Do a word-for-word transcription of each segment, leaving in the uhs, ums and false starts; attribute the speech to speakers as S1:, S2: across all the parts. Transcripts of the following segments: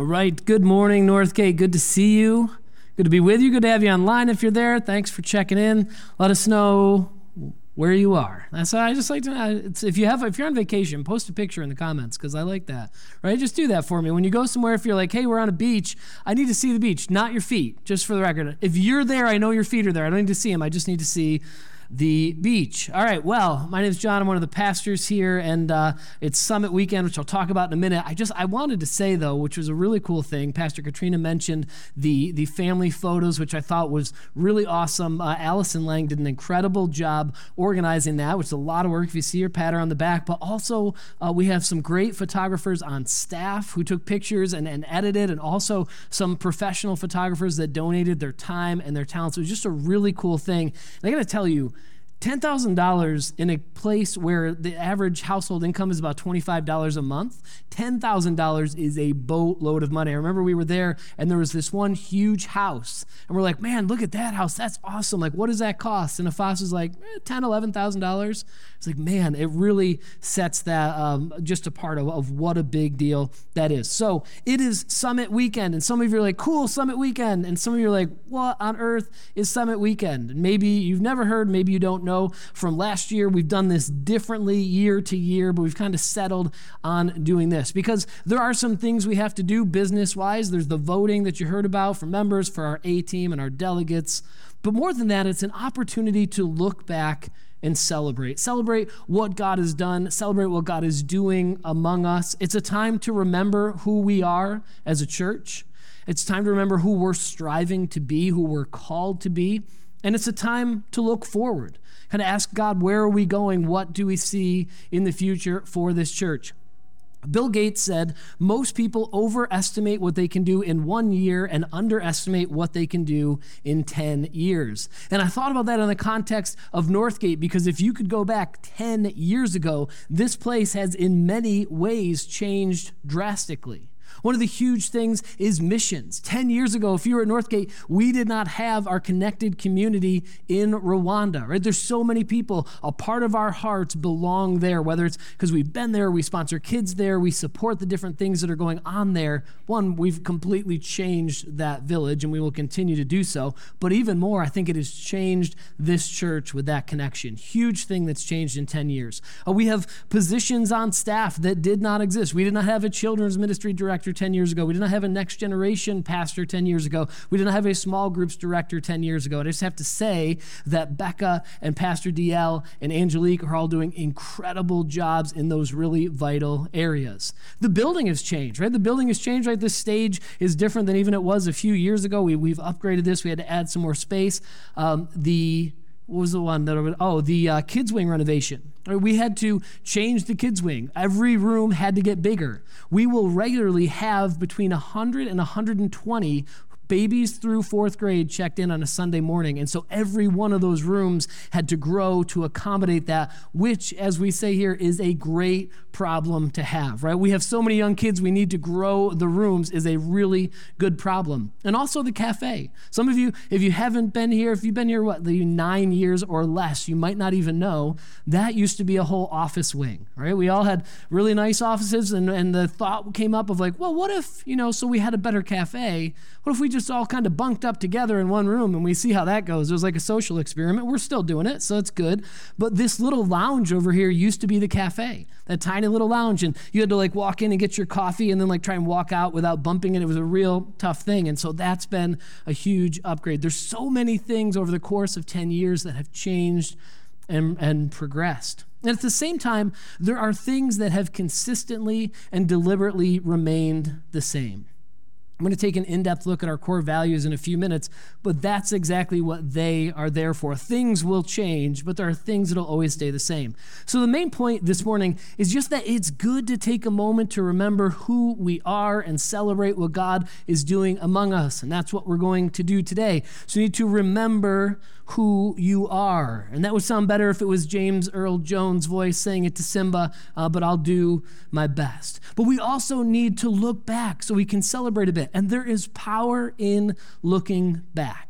S1: All right, good morning, Northgate. Good to see you. Good to be with you. Good to have you online if you're there. Thanks for checking in. Let us know where you are. That's what I just like to know. It's, if you have, if you're on vacation, post a picture in the comments because I like that. Right? Just do that for me. When you go somewhere, if you're like, hey, we're on a beach, I need to see the beach, not your feet. Just for the record, if you're there, I know your feet are there. I don't need to see them. I just need to see the beach. All right, well, my name is John. I'm one of the pastors here, and uh, it's Summit Weekend, which I'll talk about in a minute. I just, I wanted to say, though, which was a really cool thing, Pastor Katrina mentioned the, the family photos, which I thought was really awesome. Uh, Allison Lang did an incredible job organizing that, which is a lot of work if you see her, pat her on the back, but also uh, we have some great photographers on staff who took pictures and, and edited, and also some professional photographers that donated their time and their talents. It was just a really cool thing. And I got to tell you, ten thousand dollars in a place where the average household income is about twenty-five dollars a month, ten thousand dollars is a boatload of money. I remember we were there and there was this one huge house and we're like, man, look at that house. That's awesome. Like, what does that cost? And Afas was like, eh, ten thousand dollars, eleven thousand dollars. It's like, man, it really sets that um, just a part of, of what a big deal that is. So it is Summit Weekend, and some of you are like, cool, Summit Weekend. And some of you are like, what on earth is Summit Weekend? And maybe you've never heard, maybe you don't know. From last year, we've done this differently year to year, but we've kind of settled on doing this because there are some things we have to do business-wise. There's the voting that you heard about for members, for our A-team and our delegates. But more than that, it's an opportunity to look back and celebrate. Celebrate what God has done. Celebrate what God is doing among us. It's a time to remember who we are as a church. It's time to remember who we're striving to be, who we're called to be. And it's a time to look forward. Kind of ask God, where are we going? What do we see in the future for this church? Bill Gates said, most people overestimate what they can do in one year and underestimate what they can do in ten years. And I thought about that in the context of Northgate, because if you could go back ten years ago, this place has in many ways changed drastically. One of the huge things is missions. Ten years ago, if you were at Northgate, we did not have our connected community in Rwanda, right? There's so many people, a part of our hearts belong there, whether it's because we've been there, we sponsor kids there, we support the different things that are going on there. One, we've completely changed that village, and we will continue to do so. But even more, I think it has changed this church with that connection. Huge thing that's changed in ten years. Uh, we have positions on staff that did not exist. We did not have a children's ministry director ten years ago. We did not have a next generation pastor ten years ago. We did not have a small groups director ten years ago. And I just have to say that Becca and Pastor D L and Angelique are all doing incredible jobs in those really vital areas. The building has changed, right? The building has changed, right? This stage is different than even it was a few years ago. We, we've upgraded this. We had to add some more space. Um, the What was the one that, oh, the uh, kids wing renovation. We had to change the kids wing. Every room had to get bigger. We will regularly have between one hundred and one hundred twenty babies through fourth grade checked in on a Sunday morning. And so every one of those rooms had to grow to accommodate that, which, as we say here, is a great problem to have, right? We have so many young kids, we need to grow the rooms is a really good problem. And also the cafe. Some of you, if you haven't been here, if you've been here, what, nine years or less, you might not even know, that used to be a whole office wing, right? We all had really nice offices, and, and the thought came up of like, well, what if, you know, so we had a better cafe, what if we just all kind of bunked up together in one room and we see how that goes? It was like a social experiment. We're still doing it, so it's good. But this little lounge over here used to be the cafe, that tiny little lounge, and you had to like walk in and get your coffee and then like try and walk out without bumping it. It was a real tough thing, and so that's been a huge upgrade. There's so many things over the course of ten years that have changed and, and progressed. And at the same time, there are things that have consistently and deliberately remained the same. I'm going to take an in-depth look at our core values in a few minutes, but that's exactly what they are there for. Things will change, but there are things that will always stay the same. So the main point this morning is just that it's good to take a moment to remember who we are and celebrate what God is doing among us, and that's what we're going to do today. So you need to remember who you are. And that would sound better if it was James Earl Jones' voice saying it to Simba, uh, but I'll do my best. But we also need to look back so we can celebrate a bit. And there is power in looking back.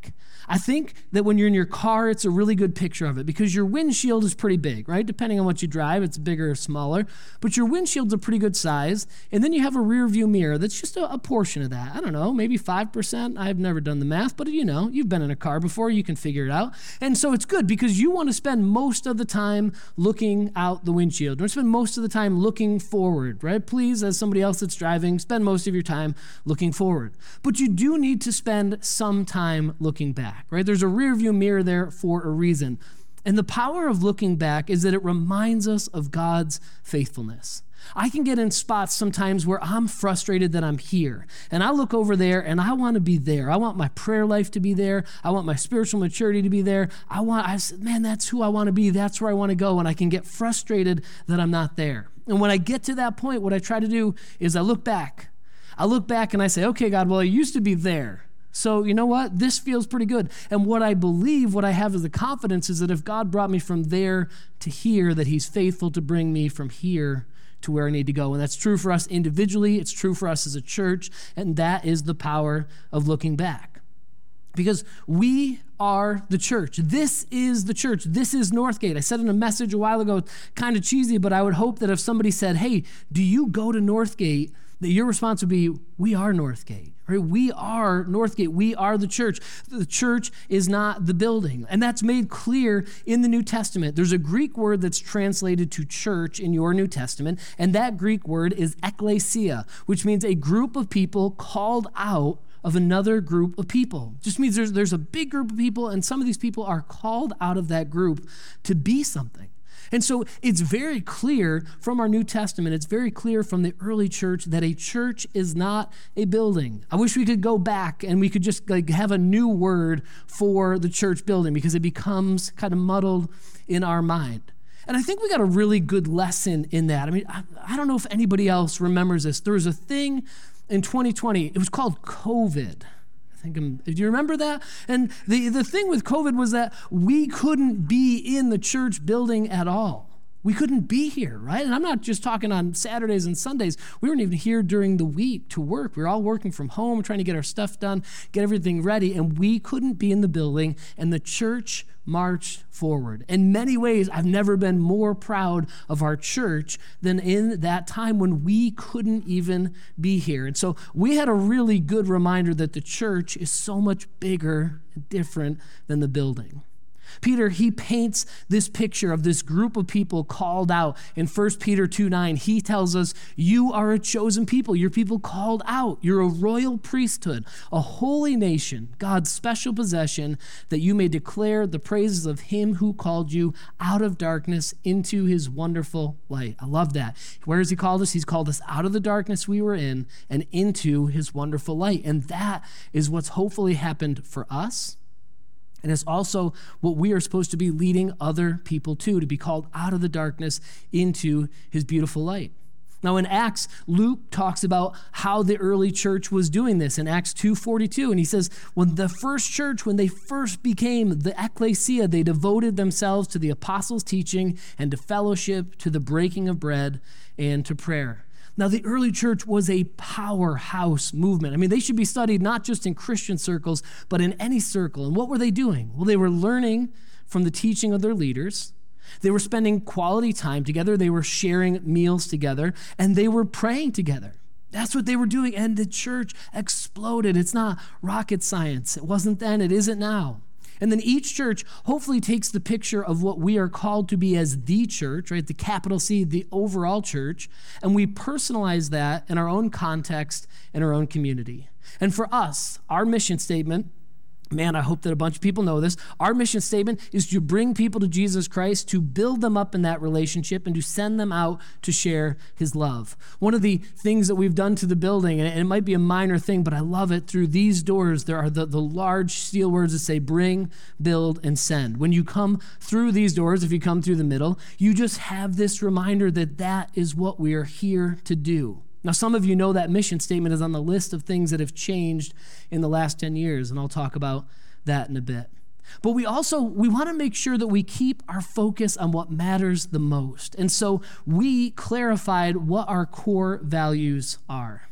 S1: I think that when you're in your car, it's a really good picture of it because your windshield is pretty big, right? Depending on what you drive, it's bigger or smaller, but your windshield's a pretty good size. And then you have a rear view mirror that's just a, a portion of that. I don't know, maybe five percent. I've never done the math, but you know, you've been in a car before, you can figure it out. And so it's good because you want to spend most of the time looking out the windshield. Don't spend most of the time looking forward, right? Please, as somebody else that's driving, spend most of your time looking forward. But you do need to spend some time looking back, right? There's a rear view mirror there for a reason. And the power of looking back is that it reminds us of God's faithfulness. I can get in spots sometimes where I'm frustrated that I'm here. And I look over there and I want to be there. I want my prayer life to be there. I want my spiritual maturity to be there. I want, I said, man, that's who I want to be. That's where I want to go. And I can get frustrated that I'm not there. And when I get to that point, what I try to do is I look back. I look back and I say, okay, God, well, I used to be there. So you know what? This feels pretty good. And what I believe, what I have as the confidence is that if God brought me from there to here, that he's faithful to bring me from here to where I need to go. And that's true for us individually. It's true for us as a church. And that is the power of looking back. Because we are the church. This is the church. This is Northgate. I said in a message a while ago, kind of cheesy, but I would hope that if somebody said, hey, do you go to Northgate? That your response would be, we are Northgate, right? We are Northgate. We are the church. The church is not the building. And that's made clear in the New Testament. There's a Greek word that's translated to church in your New Testament, and that Greek word is ekklesia, which means a group of people called out of another group of people. Just means there's, there's a big group of people, and some of these people are called out of that group to be something. And so it's very clear from our New Testament, it's very clear from the early church that a church is not a building. I wish we could go back and we could just like have a new word for the church building because it becomes kind of muddled in our mind. And I think we got a really good lesson in that. I mean, I, I don't know if anybody else remembers this. There was a thing in twenty twenty, it was called COVID. I think I'm, do you remember that? And the, the thing with COVID was that we couldn't be in the church building at all. We couldn't be here, right? And I'm not just talking on Saturdays and Sundays. We weren't even here during the week to work. We were all working from home, trying to get our stuff done, get everything ready, and we couldn't be in the building, and the church marched forward. In many ways, I've never been more proud of our church than in that time when we couldn't even be here. And so we had a really good reminder that the church is so much bigger and different than the building. Peter, he paints this picture of this group of people called out. In First Peter two nine, he tells us, you are a chosen people. You're people called out. You're a royal priesthood, a holy nation, God's special possession, that you may declare the praises of him who called you out of darkness into his wonderful light. I love that. Where has he called us? He's called us out of the darkness we were in and into his wonderful light. And that is what's hopefully happened for us. And it's also what we are supposed to be leading other people to, to be called out of the darkness into his beautiful light. Now in Acts, Luke talks about how the early church was doing this in Acts two forty-two. And he says, when the first church, when they first became the ecclesia, they devoted themselves to the apostles' teaching and to fellowship, to the breaking of bread, and to prayer. Now, the early church was a powerhouse movement. I mean, they should be studied not just in Christian circles, but in any circle. And what were they doing? Well, they were learning from the teaching of their leaders. They were spending quality time together. They were sharing meals together, and they were praying together. That's what they were doing, and the church exploded. It's not rocket science. It wasn't then. It isn't now. And then each church hopefully takes the picture of what we are called to be as the church, right? The capital C, the overall church, and we personalize that in our own context, in our own community. And for us, our mission statement, man, I hope that a bunch of people know this. Our mission statement is to bring people to Jesus Christ, to build them up in that relationship, and to send them out to share his love. One of the things that we've done to the building, and it might be a minor thing, but I love it, through these doors, there are the, the large steel words that say bring, build, and send. When you come through these doors, if you come through the middle, you just have this reminder that that is what we are here to do. Now, some of you know that mission statement is on the list of things that have changed in the last ten years, and I'll talk about that in a bit. But we also, we want to make sure that we keep our focus on what matters the most. And so we clarified what our core values are.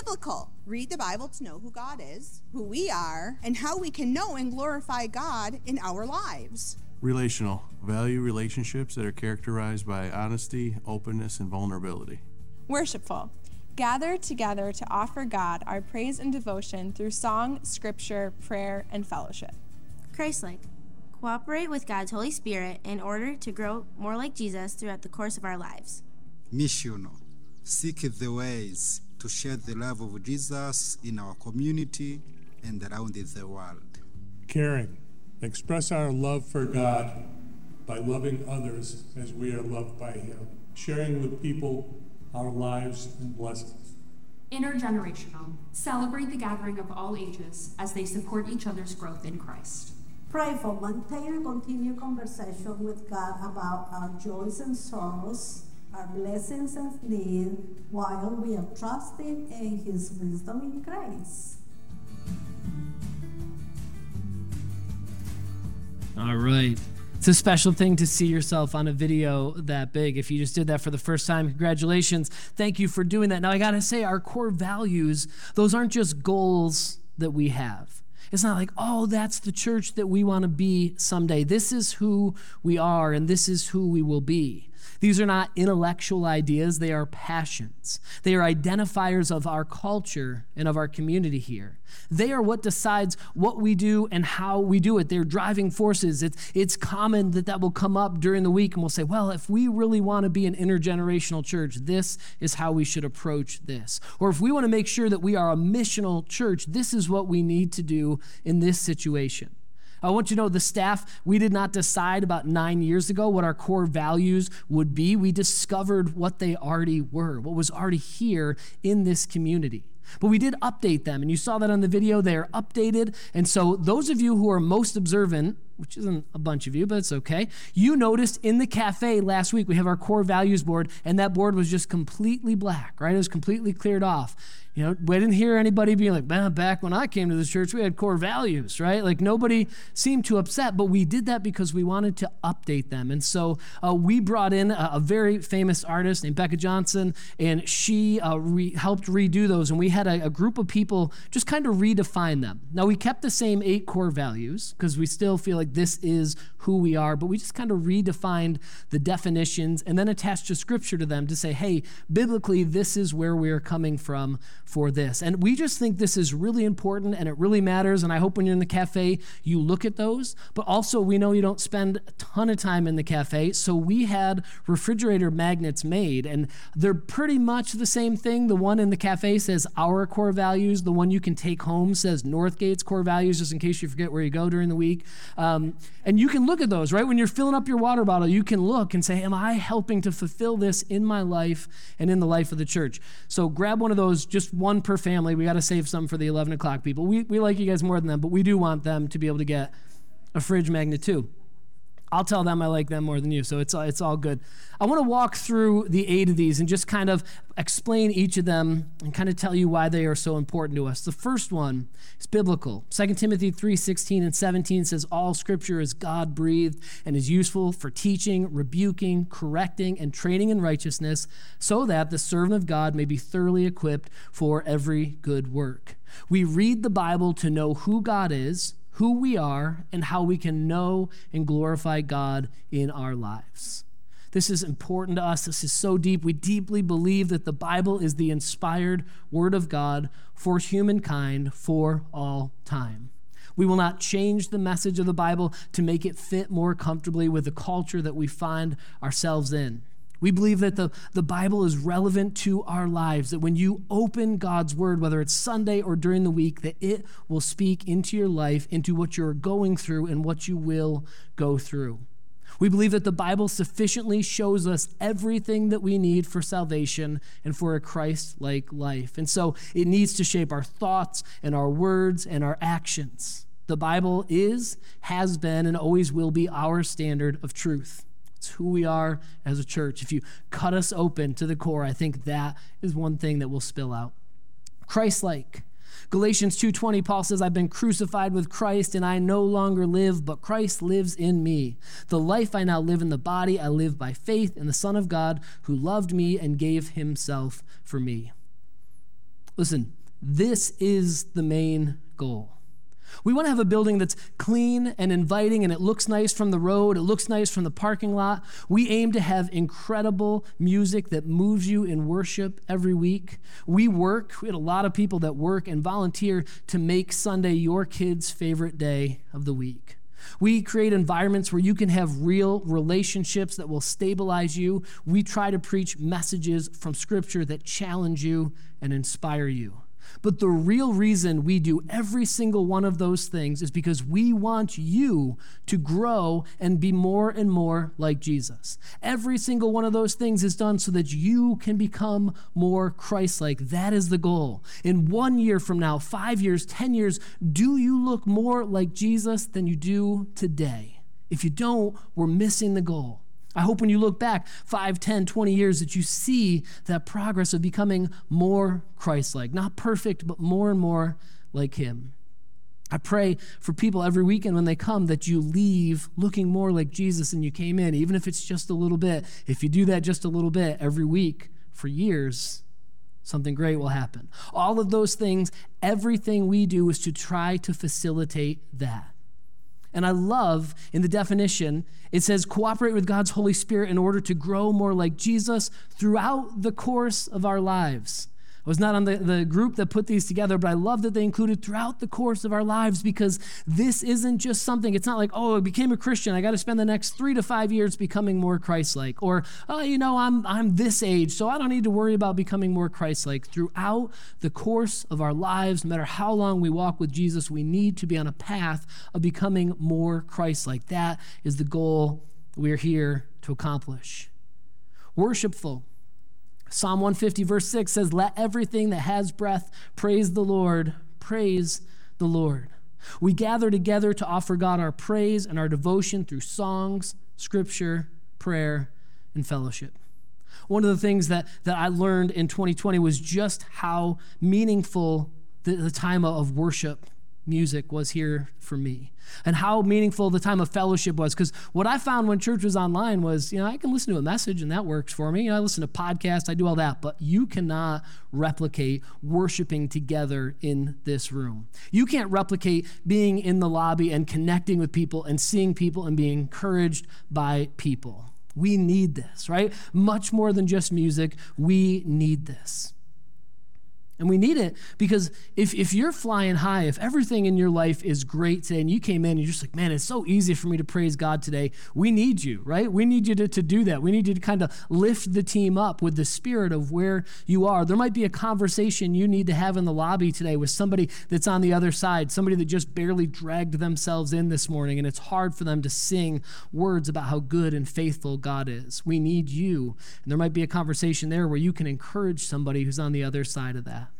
S2: biblical. Read the Bible to know who God is, who we are, and how we can know and glorify God in our lives.
S3: Relational. Value relationships that are characterized by honesty, openness, and vulnerability.
S4: Worshipful. Gather together to offer God our praise and devotion through song, scripture, prayer, and fellowship.
S5: Christ-like. Cooperate with God's Holy Spirit in order to grow more like Jesus throughout the course of our lives.
S6: Missional. Seek the ways to share the love of Jesus in our community and around the world.
S7: Caring. Express our love for God by loving others as we are loved by Him, sharing with people our lives and blessings.
S8: Intergenerational. Celebrate the gathering of all ages as they support each other's growth in Christ.
S9: Prayerful. Maintain a continued conversation with God about our joys and sorrows, our blessings and needs, while we are trusting in His wisdom and grace.
S1: All right. It's a special thing to see yourself on a video that big. If you just did that for the first time, congratulations. Thank you for doing that. Now, I got to say, our core values, those aren't just goals that we have. It's not like, oh, that's the church that we want to be someday. This is who we are, and this is who we will be. These are not intellectual ideas. They are passions. They are identifiers of our culture and of our community here. They are what decides what we do and how we do it. They're driving forces. It's, it's common that that will come up during the week, and we'll say, well, if we really want to be an intergenerational church, this is how we should approach this. Or if we want to make sure that we are a missional church, this is what we need to do in this situation. I want you to know the staff, we did not decide about nine years ago what our core values would be. We discovered what they already were, what was already here in this community. But we did update them, and you saw that on the video. They are updated, and so those of you who are most observant, which isn't a bunch of you, but it's okay, you noticed in the cafe last week we have our core values board, and that board was just completely black, right? It was completely cleared off. You know, we didn't hear anybody being like, man, back when I came to this church, we had core values, right? Like nobody seemed too upset, but we did that because we wanted to update them. And so uh, we brought in a, a very famous artist named Becca Johnson, and she uh, re- helped redo those. And we had a, a group of people just kind of redefine them. Now, we kept the same eight core values because we still feel like this is who we are, but we just kind of redefined the definitions and then attached a scripture to them to say, hey, biblically, this is where we are coming from for this. And we just think this is really important and it really matters. And I hope when you're in the cafe, you look at those. But also, we know you don't spend a ton of time in the cafe. So we had refrigerator magnets made, and they're pretty much the same thing. The one in the cafe says our core values. The one you can take home says Northgate's core values, just in case you forget where you go during the week. Um, and you can look at those, right? When you're filling up your water bottle, you can look and say, am I helping to fulfill this in my life and in the life of the church? So grab one of those, just one per family. We got to save some for the eleven o'clock people. We, we like you guys more than them, but we do want them to be able to get a fridge magnet too. I'll tell them I like them more than you, so it's, it's all good. I want to walk through the eight of these and just kind of explain each of them and kind of tell you why they are so important to us. The first one is biblical. Second Timothy three sixteen and seventeen says, all scripture is God-breathed and is useful for teaching, rebuking, correcting, and training in righteousness, so that the servant of God may be thoroughly equipped for every good work. We read the Bible to know who God is, who we are, and how we can know and glorify God in our lives. This is important to us. This is so deep. We deeply believe that the Bible is the inspired word of God for humankind for all time. We will not change the message of the Bible to make it fit more comfortably with the culture that we find ourselves in. We believe that the, the Bible is relevant to our lives, that when you open God's word, whether it's Sunday or during the week, that it will speak into your life, into what you're going through and what you will go through. We believe that the Bible sufficiently shows us everything that we need for salvation and for a Christ-like life. And so it needs to shape our thoughts and our words and our actions. The Bible is, has been, and always will be our standard of truth. It's who we are as a church. If you cut us open to the core, I think that is one thing that will spill out. Christ-like. Galatians two twenty, Paul says, I've been crucified with Christ, and I no longer live, but Christ lives in me. The life I now live in the body, I live by faith in the Son of God, who loved me and gave himself for me. Listen, this is the main goal. We want to have a building that's clean and inviting, and it looks nice from the road. It looks nice from the parking lot. We aim to have incredible music that moves you in worship every week. We work, we had a lot of people that work and volunteer to make Sunday your kid's favorite day of the week. We create environments where you can have real relationships that will stabilize you. We try to preach messages from Scripture that challenge you and inspire you. But the real reason we do every single one of those things is because we want you to grow and be more and more like Jesus. Every single one of those things is done so that you can become more Christ-like. That is the goal. In one year from now, five years, ten years, do you look more like Jesus than you do today? If you don't, we're missing the goal. I hope when you look back five, ten, twenty years that you see that progress of becoming more Christ-like. Not perfect, but more and more like him. I pray for people every weekend when they come that you leave looking more like Jesus than you came in, even if it's just a little bit. If you do that just a little bit every week for years, something great will happen. All of those things, everything we do is to try to facilitate that. And I love in the definition, it says cooperate with God's Holy Spirit in order to grow more like Jesus throughout the course of our lives. I was not on the, the group that put these together, but I love that they included throughout the course of our lives, because this isn't just something, it's not like, oh, I became a Christian, I got to spend the next three to five years becoming more Christ-like. Or, oh, you know, I'm, I'm this age, so I don't need to worry about becoming more Christ-like. Throughout the course of our lives, no matter how long we walk with Jesus, we need to be on a path of becoming more Christ-like. That is the goal we're here to accomplish. Worshipful. Psalm one fifty verse six says, let everything that has breath praise the Lord, praise the Lord. We gather together to offer God our praise and our devotion through songs, scripture, prayer, and fellowship. One of the things that, that I learned in twenty twenty was just how meaningful the, the time of worship music was here for me, and how meaningful the time of fellowship was. Because what I found when church was online was, you know, I can listen to a message and that works for me. You know, I listen to podcasts, I do all that, but you cannot replicate worshiping together in this room. You can't replicate being in the lobby and connecting with people and seeing people and being encouraged by people. We need this, right? Much more than just music, we need this. And we need it because if, if you're flying high, if everything in your life is great today and you came in and you're just like, man, it's so easy for me to praise God today, we need you, right? We need you to, to do that. We need you to kind of lift the team up with the spirit of where you are. There might be a conversation you need to have in the lobby today with somebody that's on the other side, somebody that just barely dragged themselves in this morning, and it's hard for them to sing words about how good and faithful God is. We need you. And there might be a conversation there where you can encourage somebody who's on the other side of that.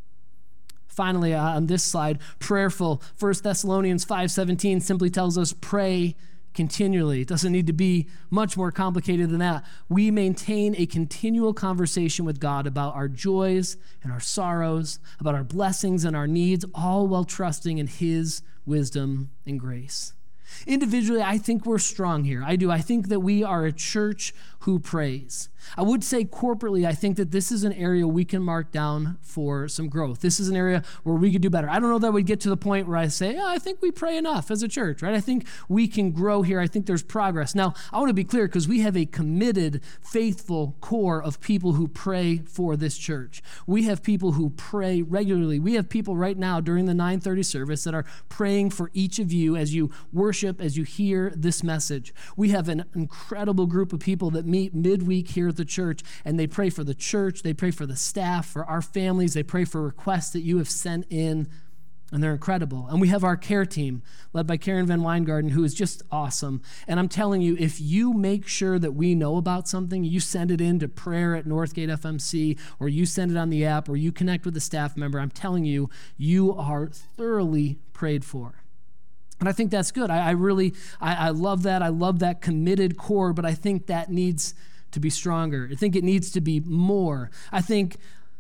S1: Finally, uh, on this slide, prayerful. First Thessalonians five seventeen simply tells us pray continually. It doesn't need to be much more complicated than that. We maintain a continual conversation with God about our joys and our sorrows, about our blessings and our needs, all while trusting in his wisdom and grace. Individually, I think we're strong here. I do. I think that we are a church who prays. I would say corporately, I think that this is an area we can mark down for some growth. This is an area where we could do better. I don't know that we'd get to the point where I say, oh, I think we pray enough as a church, right? I think we can grow here. I think there's progress. Now, I want to be clear because we have a committed, faithful core of people who pray for this church. We have people who pray regularly. We have people right now during the nine thirty service that are praying for each of you as you worship, as you hear this message. We have an incredible group of people that meet midweek here at the church, and they pray for the church, they pray for the staff, for our families, they pray for requests that you have sent in, and they're incredible. And we have our care team led by Karen Van Weingarten, who is just awesome. And I'm telling you, if you make sure that we know about something, you send it in to prayer at Northgate F M C, or you send it on the app, or you connect with a staff member, I'm telling you, you are thoroughly prayed for. And I think that's good. I, I really, I, I love that. I love that committed core, but I think that needs to be stronger. I think it needs to be more. I think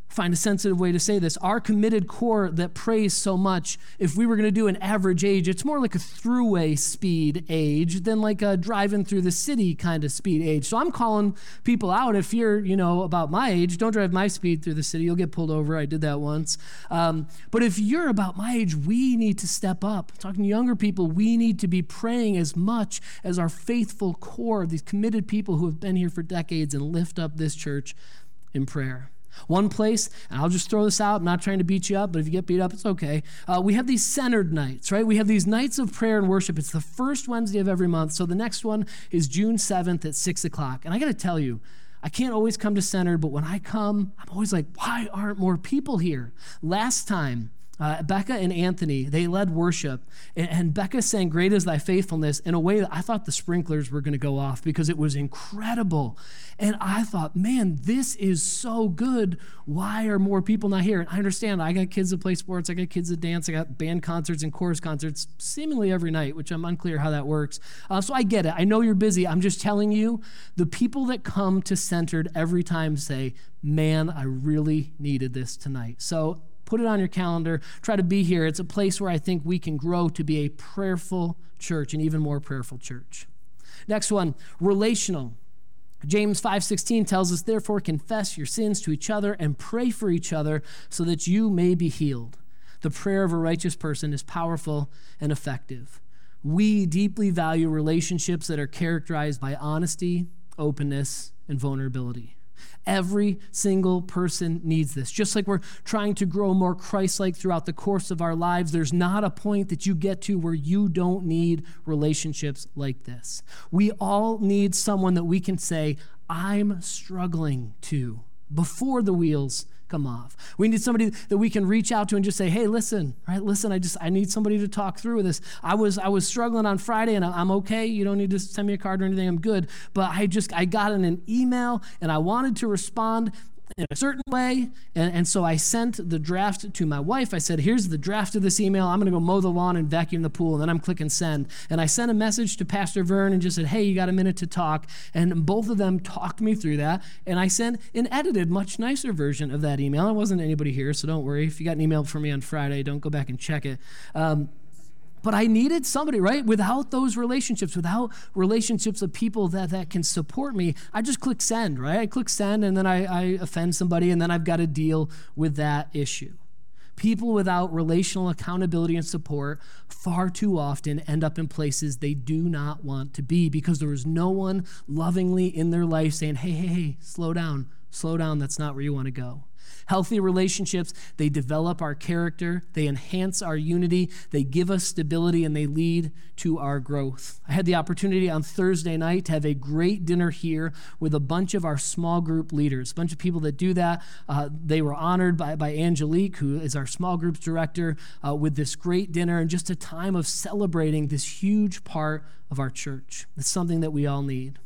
S1: find a sensitive way to say this. Our committed core that prays so much, if we were going to do an average age, it's more like a throughway speed age than like a driving through the city kind of speed age. So I'm calling people out. If you're, you know, about my age, don't drive my speed through the city. You'll get pulled over. I did that once. Um, but if you're about my age, we need to step up. Talking to younger people, we need to be praying as much as our faithful core, these committed people who have been here for decades, and lift up this church in prayer. One place, and I'll just throw this out, I'm not trying to beat you up, but if you get beat up, it's okay. Uh, we have these centered nights, right? We have these nights of prayer and worship. It's the first Wednesday of every month. So the next one is June seventh at six o'clock. And I got to tell you, I can't always come to Centered, but when I come, I'm always like, why aren't more people here? Last time, Uh, Becca and Anthony, they led worship, and, and Becca sang, "Great is thy faithfulness," in a way that I thought the sprinklers were going to go off because it was incredible. And I thought, man, this is so good. Why are more people not here? And I understand, I got kids that play sports, I got kids that dance, I got band concerts and chorus concerts seemingly every night, which I'm unclear how that works. Uh, so I get it. I know you're busy. I'm just telling you, the people that come to Centered every time say, man, I really needed this tonight. So put it on your calendar. Try to be here. It's a place where I think we can grow to be a prayerful church, an even more prayerful church. Next one, relational. James five sixteen tells us, therefore, confess your sins to each other and pray for each other so that you may be healed. The prayer of a righteous person is powerful and effective. We deeply value relationships that are characterized by honesty, openness, and vulnerability. Every single person needs this. Just like we're trying to grow more Christ-like throughout the course of our lives, there's not a point that you get to where you don't need relationships like this. We all need someone that we can say, I'm struggling to, before the wheels come off. We need somebody that we can reach out to and just say, hey, listen, right? Listen, I just, I need somebody to talk through this. I was, I was struggling on Friday and I'm okay. You don't need to send me a card or anything. I'm good. But I just, I got in an email and I wanted to respond in a certain way. And, and so I sent the draft to my wife. I said, here's the draft of this email. I'm going to go mow the lawn and vacuum the pool. And then I'm clicking send. And I sent a message to Pastor Vern and just said, hey, you got a minute to talk? And both of them talked me through that. And I sent an edited, much nicer version of that email. It wasn't anybody here, so don't worry. If you got an email from me on Friday, don't go back and check it. Um, But I needed somebody, right? Without those relationships, without relationships of people that, that can support me, I just click send, right? I click send and then I, I offend somebody and then I've got to deal with that issue. People without relational accountability and support far too often end up in places they do not want to be because there is no one lovingly in their life saying, hey, hey, hey, slow down, slow down. That's not where you want to go. Healthy relationships, they develop our character, they enhance our unity, they give us stability, and they lead to our growth. I had the opportunity on Thursday night to have a great dinner here with a bunch of our small group leaders, a bunch of people that do that. Uh, they were honored by, by Angelique, who is our small groups director, uh, with this great dinner and just a time of celebrating this huge part of our church. It's something that we all need.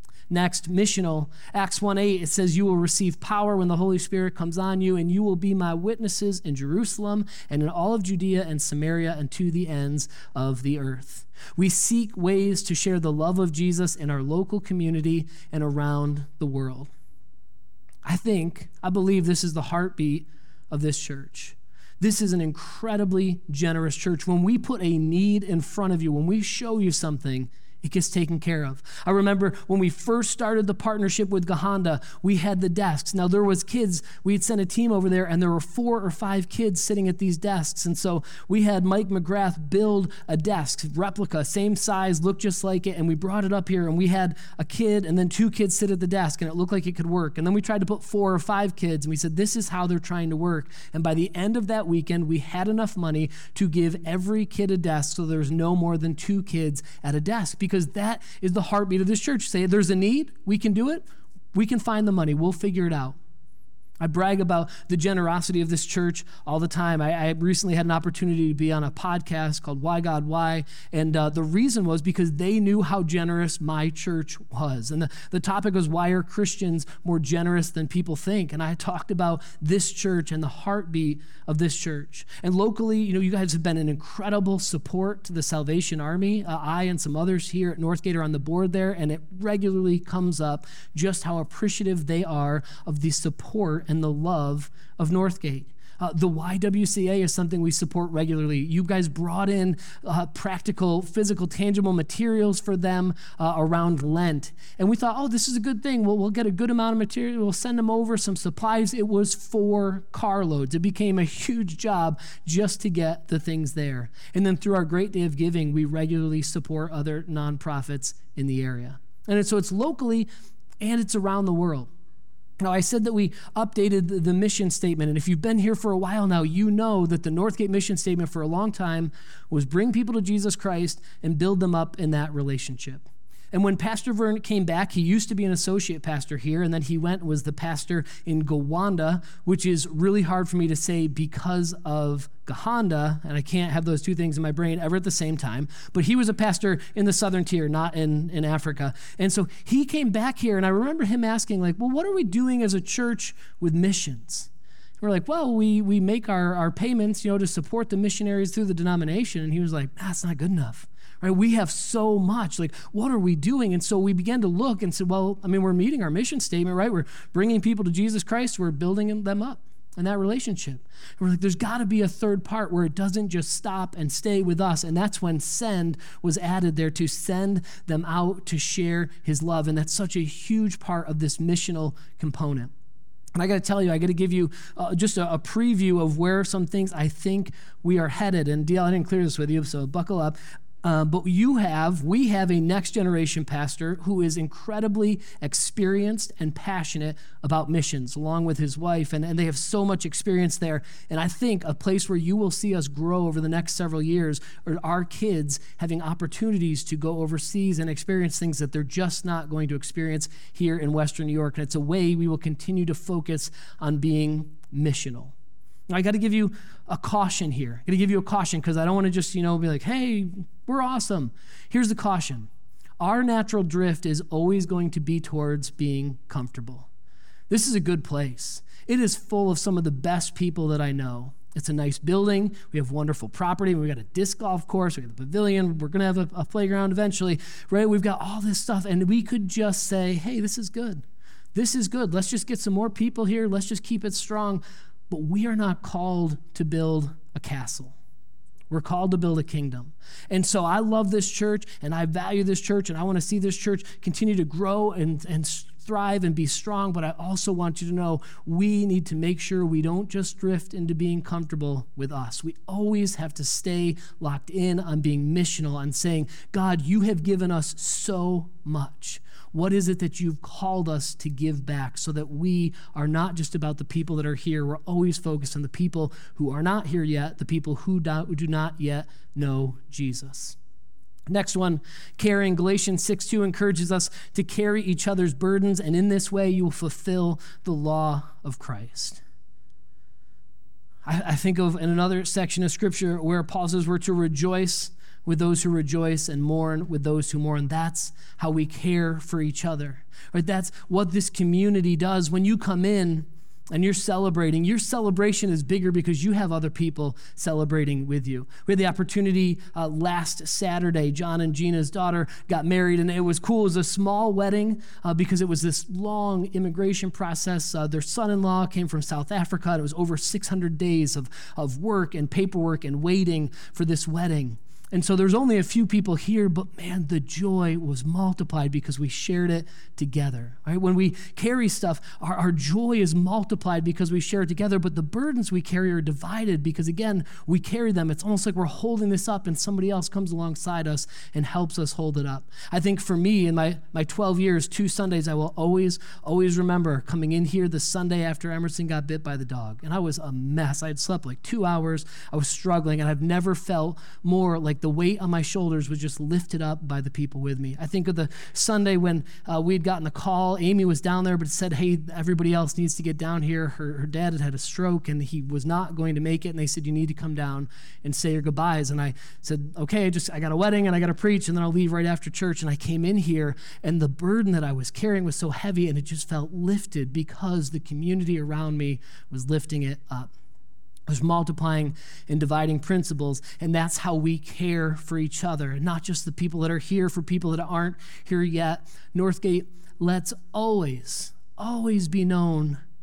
S1: Next, missional. Acts one eight, it says, you will receive power when the Holy Spirit comes on you, and you will be my witnesses in Jerusalem and in all of Judea and Samaria and to the ends of the earth. We seek ways to share the love of Jesus in our local community and around the world. I think, I believe this is the heartbeat of this church. This is an incredibly generous church. When we put a need in front of you, when we show you something, it gets taken care of. I remember when we first started the partnership with Gahanda, we had the desks. Now there was kids, we had sent a team over there and there were four or five kids sitting at these desks. And so we had Mike McGrath build a desk, replica, same size, looked just like it. And we brought it up here and we had a kid and then two kids sit at the desk and it looked like it could work. And then we tried to put four or five kids and we said, this is how they're trying to work. And by the end of that weekend, we had enough money to give every kid a desk so there's no more than two kids at a desk. Because Because that is the heartbeat of this church. Say, there's a need, we can do it, we can find the money, we'll figure it out. I brag about the generosity of this church all the time. I, I recently had an opportunity to be on a podcast called Why God Why, and uh, the reason was because they knew how generous my church was. And the, the topic was, why are Christians more generous than people think? And I talked about this church and the heartbeat of this church. And locally, you know, you guys have been an incredible support to the Salvation Army. Uh, I and some others here at Northgate are on the board there, and it regularly comes up just how appreciative they are of the support and the love of Northgate. Uh, the Y W C A is something we support regularly. You guys brought in uh, practical, physical, tangible materials for them uh, around Lent. And we thought, oh, this is a good thing. We'll, we'll get a good amount of material. We'll send them over some supplies. It was four carloads. It became a huge job just to get the things there. And then through our Great Day of Giving, we regularly support other nonprofits in the area. And so it's locally and it's around the world. Now, I said that we updated the, the mission statement, and if you've been here for a while now, you know that the Northgate mission statement for a long time was bring people to Jesus Christ and build them up in that relationship. And when Pastor Vern came back, he used to be an associate pastor here, and then he went and was the pastor in Gowanda, which is really hard for me to say because of Gahanda, and I can't have those two things in my brain ever at the same time. But he was a pastor in the southern tier, not in, in Africa. And so he came back here, and I remember him asking, like, well, what are we doing as a church with missions? We're like, well, we we make our, our payments, you know, to support the missionaries through the denomination. And he was like, that's not good enough. Right? We have so much. Like, what are we doing? And so we began to look and said, well, I mean, we're meeting our mission statement, right? We're bringing people to Jesus Christ. We're building them up in that relationship. And we're like, there's got to be a third part where it doesn't just stop and stay with us. And that's when send was added there, to send them out to share his love. And that's such a huge part of this missional component. And I got to tell you, I got to give you uh, just a, a preview of where some things I think we are headed. And D L, I didn't clear this with you, so buckle up. Uh, but you have, we have a next generation pastor who is incredibly experienced and passionate about missions, along with his wife, and, and they have so much experience there. And I think a place where you will see us grow over the next several years are our kids having opportunities to go overseas and experience things that they're just not going to experience here in Western New York. And it's a way we will continue to focus on being missional. I got to give you a caution here. I got to give you a caution because I don't want to just, you know, be like, hey, we're awesome. Here's the caution. Our natural drift is always going to be towards being comfortable. This is a good place. It is full of some of the best people that I know. It's a nice building. We have wonderful property. We got a disc golf course. We got the pavilion. We're going to have a, a playground eventually, right? We've got all this stuff, and we could just say, hey, this is good. This is good. Let's just get some more people here. Let's just keep it strong. But we are not called to build a castle. We're called to build a kingdom. And so I love this church, and I value this church, and I want to see this church continue to grow and, and thrive and be strong. But I also want you to know we need to make sure we don't just drift into being comfortable with us. We always have to stay locked in on being missional, on saying, God, you have given us so much. What is it that you've called us to give back so that we are not just about the people that are here? We're always focused on the people who are not here yet, the people who do not yet know Jesus. Next one, caring. Galatians six two encourages us to carry each other's burdens, and in this way you will fulfill the law of Christ. I, I think of in another section of Scripture where Paul says we're to rejoice with those who rejoice and mourn with those who mourn. That's how we care for each other. Right? That's what this community does. When you come in and you're celebrating, your celebration is bigger because you have other people celebrating with you. We had the opportunity uh, last Saturday. John and Gina's daughter got married, and it was cool. It was a small wedding uh, because it was this long immigration process. Uh, their son-in-law came from South Africa, and it was over six hundred days of, of work and paperwork and waiting for this wedding. And so there's only a few people here, but man, the joy was multiplied because we shared it together, right? When we carry stuff, our, our joy is multiplied because we share it together, but the burdens we carry are divided because, again, we carry them. It's almost like we're holding this up and somebody else comes alongside us and helps us hold it up. I think for me, in my, my twelve years, two Sundays, I will always, always remember coming in here the Sunday after Emerson got bit by the dog. And I was a mess. I had slept like two hours. I was struggling, and I've never felt more like the weight on my shoulders was just lifted up by the people with me. I think of the Sunday when uh, we had gotten the call. Amy was down there, but it said, hey, everybody else needs to get down here. Her, her dad had had a stroke, and he was not going to make it, and they said, you need to come down and say your goodbyes. And I said, okay, just I got a wedding, and I got to preach, and then I'll leave right after church. And I came in here, and the burden that I was carrying was so heavy, and it just felt lifted because the community around me was lifting it up. There's multiplying and dividing principles, and that's how we care for each other, and not just the people that are here, for people that aren't here yet. Northgate, let's always, always be known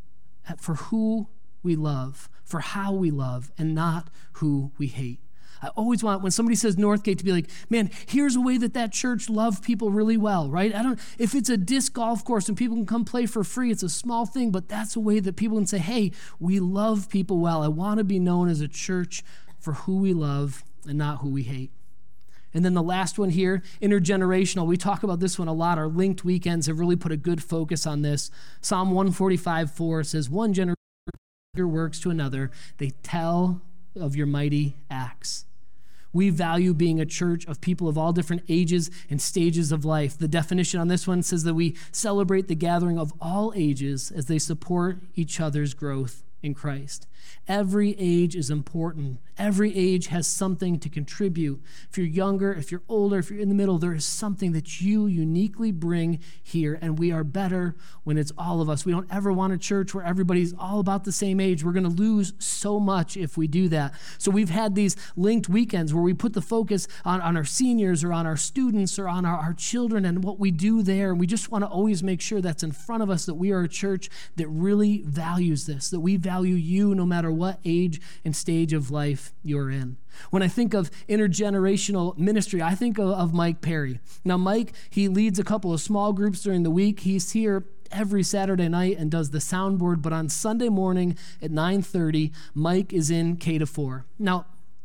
S1: for who we love, for how we love, and not who we hate. I always want, when somebody says Northgate, to be like, man, here's a way that that church loved people really well, right? I don't, if it's a disc golf course and people can come play for free, it's a small thing, but that's a way that people can say, hey, we love people well. I want to be known as a church for who we love and not who we hate. And then the last one here, intergenerational. We talk about this one a lot. Our linked weekends have really put a good focus on this. Psalm one forty-five four says, one generation your works to another, they tell of your mighty acts. We value being a church of people of all different ages and stages of life. The definition on this one says that we celebrate the gathering of all ages as they support each other's growth in Christ. Every age is important. Every age has something to contribute. If you're younger, if you're older, if you're in the middle, there is something that you uniquely bring here, and we are better when it's all of us. We don't ever want a church where everybody's all about the same age. We're going to lose so much if we do that. So we've had these linked weekends where we put the focus on, on our seniors or on our students or on our, our children and what we do there, and we just want to always make sure that's in front of us, that we are a church that really values this, that we value you no matter what age and stage of life you're in. When I think of intergenerational ministry, I think of, of Mike Perry. Now, Mike, he leads a couple of small groups during the week. He's here every Saturday night and does the soundboard, but on Sunday morning at nine thirty, Mike is in K to four. Now,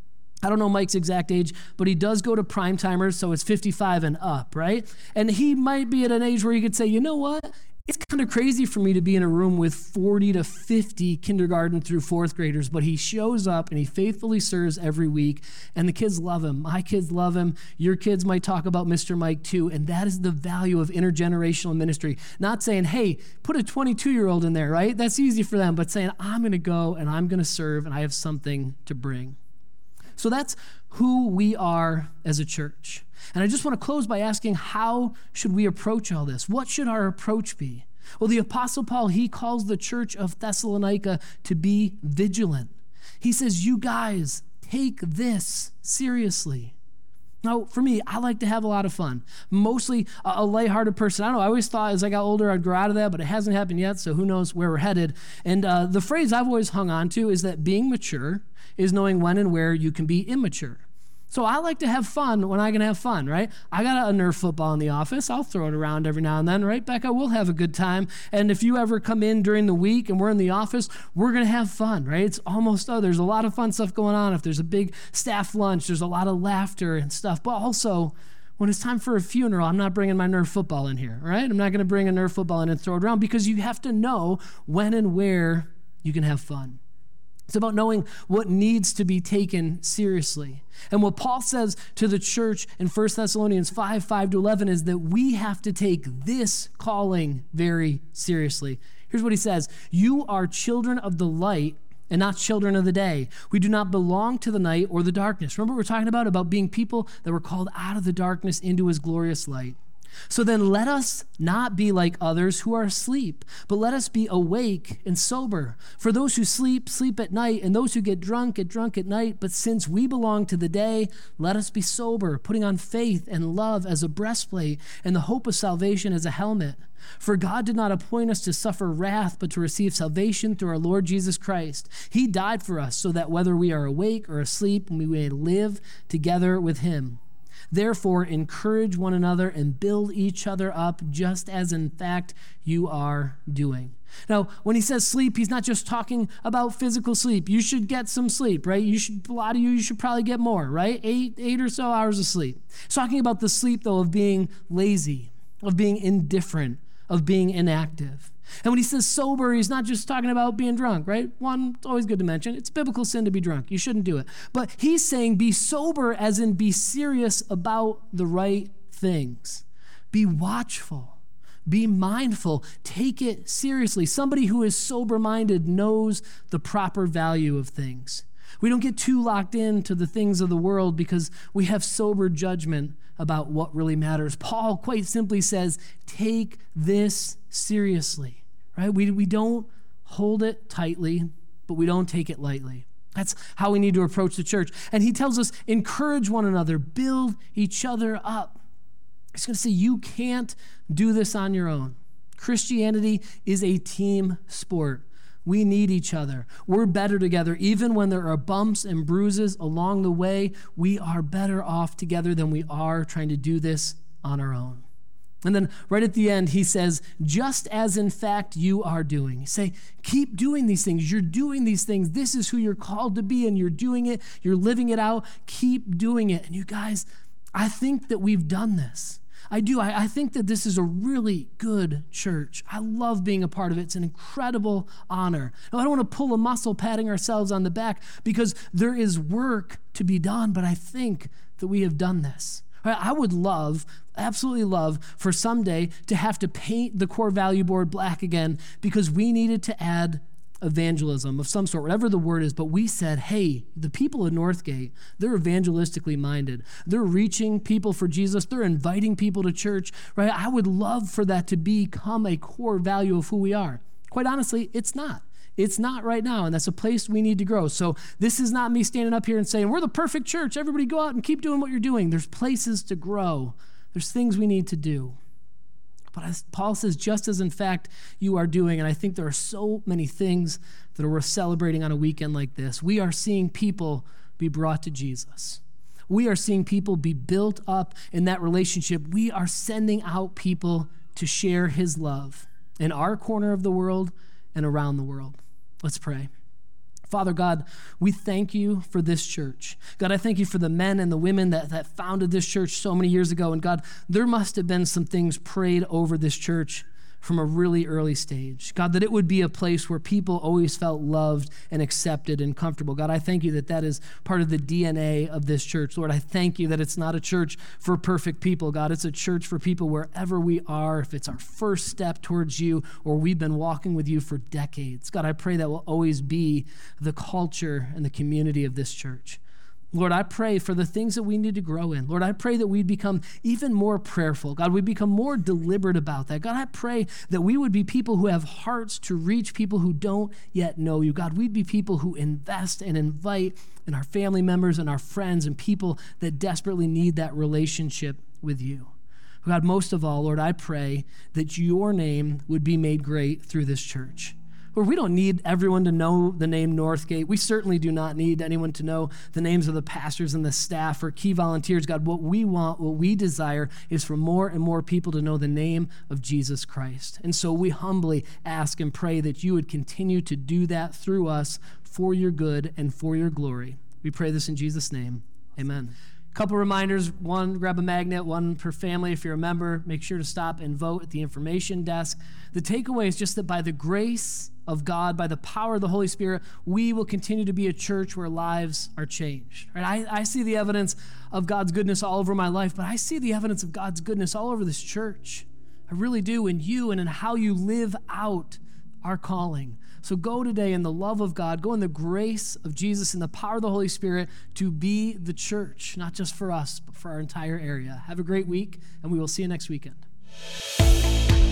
S1: I don't know Mike's exact age, but he does go to prime timers, so it's fifty-five and up, right? And he might be at an age where he could say, you know what? It's kind of crazy for me to be in a room with forty to fifty kindergarten through fourth graders, but he shows up and he faithfully serves every week, and the kids love him. My kids love him. Your kids might talk about Mister Mike too, and that is the value of intergenerational ministry. Not saying, hey, put a twenty-two-year-old in there, right? That's easy for them, but saying, I'm going to go and I'm going to serve and I have something to bring. So that's who we are as a church. And I just want to close by asking, how should we approach all this? What should our approach be? Well, the Apostle Paul, he calls the church of Thessalonica to be vigilant. He says, you guys, take this seriously. Now, for me, I like to have a lot of fun. Mostly a, a lighthearted person. I don't know, I always thought as I got older I'd grow out of that, but it hasn't happened yet, so who knows where we're headed. And uh, the phrase I've always hung on to is that being mature is knowing when and where you can be immature. So I like to have fun when I can have fun, right? I got a Nerf football in the office. I'll throw it around every now and then, right, Becca? We'll have a good time. And if you ever come in during the week and we're in the office, we're going to have fun, right? It's almost, oh, there's a lot of fun stuff going on. If there's a big staff lunch, there's a lot of laughter and stuff. But also, when it's time for a funeral, I'm not bringing my Nerf football in here, right? I'm not going to bring a Nerf football in and throw it around, because you have to know when and where you can have fun. It's about knowing what needs to be taken seriously. And what Paul says to the church in First Thessalonians five, five to eleven is that we have to take this calling very seriously. Here's what he says. You are children of the light and not children of the day. We do not belong to the night or the darkness. Remember what we're talking about, about being people that were called out of the darkness into his glorious light. So then let us not be like others who are asleep, but let us be awake and sober. For those who sleep, sleep at night, and those who get drunk, get drunk at night. But since we belong to the day, let us be sober, putting on faith and love as a breastplate and the hope of salvation as a helmet. For God did not appoint us to suffer wrath, but to receive salvation through our Lord Jesus Christ. He died for us so that whether we are awake or asleep, we may live together with him. Therefore, encourage one another and build each other up, just as in fact you are doing. Now, when he says sleep, he's not just talking about physical sleep. You should get some sleep, right? You should, a lot of you, you should probably get more, right? Eight, eight or so hours of sleep. He's talking about the sleep, though, of being lazy, of being indifferent, of being inactive. And when he says sober, he's not just talking about being drunk, right? One, it's always good to mention. It's biblical sin to be drunk. You shouldn't do it. But he's saying be sober as in be serious about the right things. Be watchful. Be mindful. Take it seriously. Somebody who is sober-minded knows the proper value of things. We don't get too locked into the things of the world because we have sober judgment about what really matters. Paul quite simply says, take this seriously. Right? We, we don't hold it tightly, but we don't take it lightly. That's how we need to approach the church. And he tells us, encourage one another, build each other up. He's going to say, you can't do this on your own. Christianity is a team sport. We need each other. We're better together. Even when there are bumps and bruises along the way, we are better off together than we are trying to do this on our own. And then right at the end, he says, just as in fact you are doing. You say, keep doing these things. You're doing these things. This is who you're called to be, and you're doing it. You're living it out. Keep doing it. And you guys, I think that we've done this. I do. I, I think that this is a really good church. I love being a part of it. It's an incredible honor. Now, I don't want to pull a muscle patting ourselves on the back because there is work to be done, but I think that we have done this. I would love, absolutely love, for someday to have to paint the core value board black again because we needed to add evangelism of some sort, whatever the word is. But we said, hey, the people of Northgate, they're evangelistically minded. They're reaching people for Jesus. They're inviting people to church, right? I would love for that to become a core value of who we are. Quite honestly, it's not. It's not right now, and that's a place we need to grow. So this is not me standing up here and saying, we're the perfect church. Everybody go out and keep doing what you're doing. There's places to grow. There's things we need to do. But as Paul says, just as in fact you are doing, and I think there are so many things that are worth celebrating on a weekend like this. We are seeing people be brought to Jesus. We are seeing people be built up in that relationship. We are sending out people to share his love in our corner of the world and around the world. Let's pray. Father God, we thank you for this church. God, I thank you for the men and the women that, that founded this church so many years ago. And God, there must have been some things prayed over this church from a really early stage. God, that it would be a place where people always felt loved and accepted and comfortable. God, I thank you that that is part of the D N A of this church. Lord, I thank you that it's not a church for perfect people. God, it's a church for people wherever we are, if it's our first step towards you or we've been walking with you for decades. God, I pray that will always be the culture and the community of this church. Lord, I pray for the things that we need to grow in. Lord, I pray that we'd become even more prayerful. God, we'd become more deliberate about that. God, I pray that we would be people who have hearts to reach people who don't yet know you. God, we'd be people who invest and invite in our family members and our friends and people that desperately need that relationship with you. God, most of all, Lord, I pray that your name would be made great through this church. Lord, we don't need everyone to know the name Northgate. We certainly do not need anyone to know the names of the pastors and the staff or key volunteers. God, what we want, what we desire is for more and more people to know the name of Jesus Christ. And so we humbly ask and pray that you would continue to do that through us for your good and for your glory. We pray this in Jesus' name. Amen. Couple reminders, one, grab a magnet, one per family. If you're a member, make sure to stop and vote at the information desk. The takeaway is just that by the grace of God, by the power of the Holy Spirit, we will continue to be a church where lives are changed. Right? I, I see the evidence of God's goodness all over my life, but I see the evidence of God's goodness all over this church. I really do, in you and in how you live out our calling. So go today in the love of God, go in the grace of Jesus and the power of the Holy Spirit to be the church, not just for us, but for our entire area. Have a great week, and we will see you next weekend.